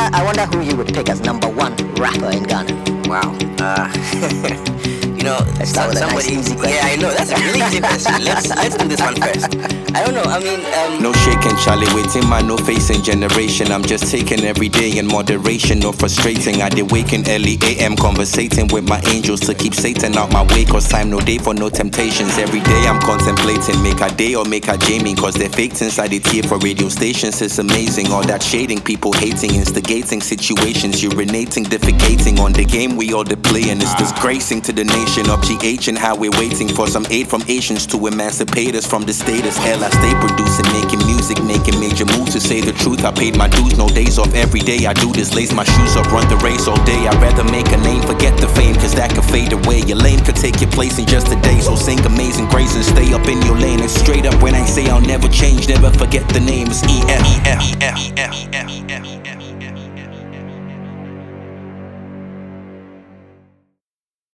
wonder who you would pick as number one rapper in Ghana. Wow. You know, Somebody. nice, easy question. Yeah, I know. That's a really easy question. Let's do this one first. I don't know. I mean, no shaking, Charlie. Waiting, man. No facing generation. I'm just taking every day in moderation. No frustrating. I did waking early AM, conversating with my angels to keep Satan out my way. Cause time no day for no temptations. Every day I'm contemplating, make a day or make a Jamie. Cause they're faked inside the tier for radio stations. It's amazing. All that shading, people hating, instigating situations, urinating, defecating on the game we all play. And it's disgracing to the nation of GH and how we're waiting for some aid from Asians to emancipate us from the status. Hell, I stay producing, making music, making major moves. To say the truth, I paid my dues, no days off. Every day I do this, lace my shoes up, run the race all day. I'd rather make a name, forget the fame, cause that could fade away. Your lane could take your place in just a day. So sing Amazing Grace and stay up in your lane. And straight up when I say I'll never change, never forget the name. It's EF.